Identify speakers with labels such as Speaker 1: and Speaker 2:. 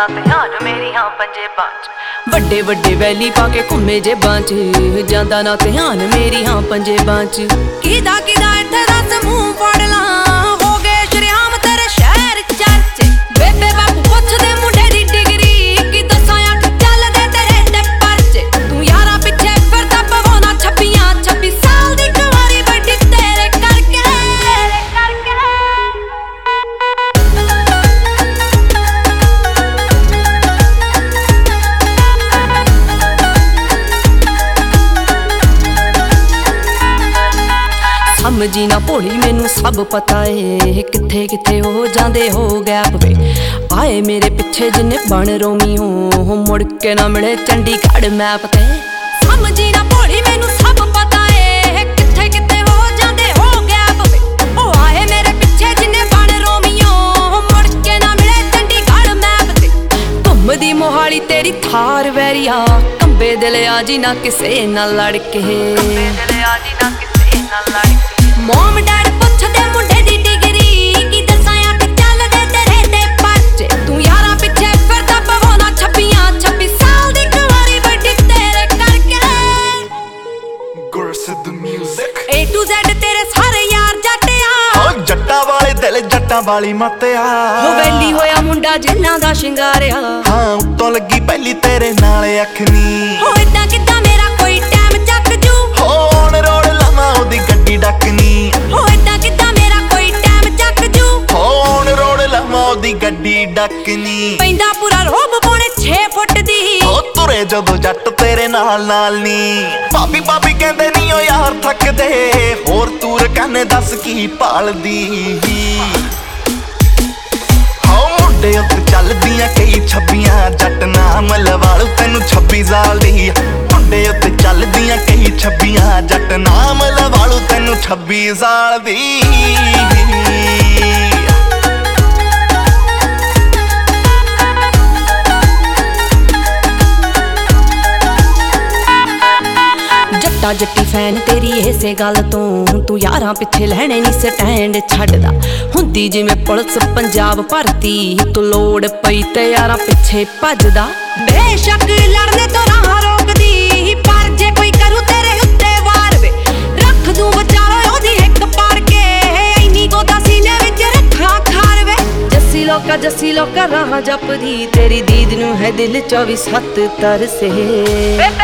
Speaker 1: ਨਾ ਧਿਆਨ ਮੇਰੀਆਂ ਪੰਜੇਬਾਂ ਚ।
Speaker 2: ਵੱਡੇ ਵੱਡੇ ਵੈਲੀ ਪਾ ਕੇ ਘੁੰਮੇ ਜੇਬਾਂ ਚ, ਜਾਂਦਾ ਨਾ ਧਿਆਨ ਮੇਰੀਆਂ ਪੰਜੇਬਾਂ ਚ। ਕਿਦਾ ਕਿਦਾ ਇੱਥੇ ਦੱਸ ਮੂੰਹ ਫੜ ਲਾਂ, ਹੋ ਗਏ ਸ਼ਰਿਆਮ ਤੇਰੇ ਸ਼ਹਿਰ ਚਰਚੇ। ਬੇਬੇ ਬਾਪੂ ਪੁੱਛਦੇ ਮੁੰਡੇ ਦੀ ਡਿਗਰੀ, ਕੀ ਦੱਸਾਂ ਅੱਖ ਚੱਲਦੇ ਤੇਰੇ ਤੇ ਪਰਚੇ। ਤੂੰ ਯਾਰਾਂ ਪਿੱਛੇ ਫਿਰਦਾ ਪਵਾਉਣਾ 26 ਸਾਲ ਦੀ ਕੁਆਰੀ ਵੱਡੀ ਤੇਰੇ ਕਰਕੇ। ਸਮਝੀ ਨਾ ਭੋਲੀ ਮੈਨੂੰ ਸਭ ਪਤਾ ਏ, ਕਿੱਥੇ ਕਿੱਥੇ ਹੋ ਜਾਂਦੇ ਹੋ ਗੈਪ ਵੇ। ਆਏ ਮੇਰੇ ਪਿੱਛੇ ਜਿੰਨੇ ਬਣ ਰੋਮੀਓ, ਮੁੜ ਕੇ ਨਾ ਮਿਲੇ ਚੰਡੀਗੜ੍ਹ ਮੈਪ ਤੇ। ਸਮਝੀ ਨਾ ਭੋਲੀ ਮੈਨੂੰ ਸਭ ਪਤਾ ਏ, ਕਿੱਥੇ ਕਿੱਥੇ ਹੋ ਜਾਂਦੇ ਹੋ ਗੈਪ ਵੇ। ਉਹ ਆਏ ਮੇਰੇ ਪਿੱਛੇ ਜਿੰਨੇ ਬਣ ਰੋਮੀਓ, ਮੁੜ ਕੇ ਨਾ ਮਿਲੇ ਚੰਡੀਗੜ੍ਹ ਮੈਪ ਤੇ। ਘੁੰਮਦੀ ਮੋਹਾਲੀ ਤੇਰੀ ਥਾਰ ਵੈਰੀਆ, ਕੰਬੇ ਦਿਲ ਆ ਜੀ ਨਾ ਕਿਸੇ ਨਾਲ ਲੜ ਕੇ।
Speaker 1: ਕੰਬੇ ਦਿਲ ਆ ਜੀ ਨਾ ਕਿਸੇ ਨਾਲ ਲੜ ਕੇ।
Speaker 2: ਮੋਮ ਡੈਡ ਪੁੱਛਦੇ ਮੁੰਡੇ ਦੀ ਡਿਗਰੀ, ਕੀ ਦੱਸਾਂ ਅੱਖ ਚੱਲਦੇ ਤੇਰੇ ਤੇ ਪਰਚੇ। ਤੂੰ ਯਾਰਾਂ ਪਿੱਛੇ ਫਿਰਦਾ ਪਵਾਉਣਾ 26 ਸਾਲ ਦੀ ਕੁਆਰੀ ਵੱਡੀ ਤੇਰੇ ਕਰਕੇ।
Speaker 3: Gursidh music
Speaker 2: A to Z ਤੇਰੇ ਸਾਰੇ ਯਾਰ ਜੱਟਿਆ,
Speaker 3: ਹੋ ਜੱਟਾਂ ਵਾਲੇ ਦਿਲ ਜੱਟਾਂ ਵਾਲੀ ਮੱਤਿਆ।
Speaker 2: ਹੋ ਵੈਲੀ ਹੋਇਆ ਮੁੰਡਾ ਜਿੰਨਾਂ ਦਾ ਸ਼ਿੰਗਾਰਿਆ।
Speaker 3: ਹਾਂ ਉੱਤੋਂ ਲੱਗੀ ਪਹਿਲੀ ਤੇਰੇ ਨਾਲ ਅੱਖ ਨੀ।
Speaker 2: ਹੋ ਏਦਾਂ ਕਿੱਦਾਂ ਮੇਰਾ ਕੋਈ ਟਾਈਮ ਚੱਕ ਜੂ,
Speaker 3: ਹੋ ਔਨ ਰੋਡ ਲਾਵਾਂ ਉਹਦੀ ਗੱਡੀ ਡੱਕਨੀ।
Speaker 2: ਹੋ ਏਦਾਂ ਕਿੱਦਾਂ ਮੇਰਾ ਕੋਈ ਟਾਈਮ ਚੱਕ ਜੂ,
Speaker 3: ਹੋ ਔਨ ਰੋਡ ਲਾਵਾਂ ਉਹਦੀ ਗੱਡੀ ਡੱਕਨੀ।
Speaker 2: ਪੈਂਦਾ ਪੂਰਾ ਰੋਬ ਪੌਣੇ 6 ਫੁੱਟ ਦੀ।
Speaker 3: ਹੋ ਤੁਰੇ ਜਦੋਂ ਜੱਟ ਤੇਰੇ ਨਾਲ ਨਾਲ ਨੀ। ਭਾਬੀ ਭਾਬੀ ਕਹਿੰਦੇ ਨੀ ਓ ਯਾਰ ਥੱਕਦੇ, ਹੋਰ ਤੂਰ ਕਹਿੰਦੇ ਦੱਸ ਕੀ ਭਾਲਦੀ। ਹੋ ਮੁੰਡੇ ਉੱਤੇ ਚੱਲਦੀਆਂ ਕਈ 26 ਜੱਟ ਨਾਮ ਲਵਾਲੂ ਤੈਨੂੰ 26 ਸਾਲ ਦੀ। ਮੁੰਡੇ ਉੱਤੇ ਚੱਲਦੀਆਂ ਕਈ 26 ਜੱਟ ਨਾਮ ਲਵਾਲੂ ਤੈਨੂੰ 26 ਸਾਲ ਦੀ। ਜੱਟਾ ਜੱਟੀ ਫੈਨ ਤੇਰੀ ਇਸੇ ਗੱਲ ਤੋਂ, ਤੂੰ ਯਾਰਾਂ ਪਿੱਛੇ ਲੈਣੇ ਨੀ ਸਟੈਂਡ ਛੱਡਦਾ। ਹੁੰਦੀ ਜਿਵੇਂ ਪੁਲਿਸ ਪੰਜਾਬ ਭਰਤੀ, ਤੂੰ ਲੋੜ ਪਈ ਤੇ ਯਾਰਾਂ ਪਿੱਛੇ ਭੱਜਦਾ। ਬੇਸ਼ੱਕ ਲੜਨੇ ਤੋਂ ਰਾਹ ਰੋਕਦੀ, ਪਰ ਜੇ ਕੋਈ ਕਰੂ ਤੇਰੇ ਉੱਤੇ ਵਾਰ ਵੇ, ਰੱਖ ਦੂੰ ਵਿਚਾਲੇ ਉਹਦੀ ਹਿੱਕ ਪਾੜ ਕੇ। ਇੰਨੀ ਗੋਦਾ ਸੀਨੇ ਵਿੱਚ ਰੱਖਾਂ ਖਾਰ ਵੇ। ਜੱਸੀ ਲੋਕਾ ਰਾਹ ਜਪਦੀ, ਤੇਰੀ ਦੀਦ ਨੂੰ ਹੈ ਦਿਲ 24/7 ਤਰਸੇ।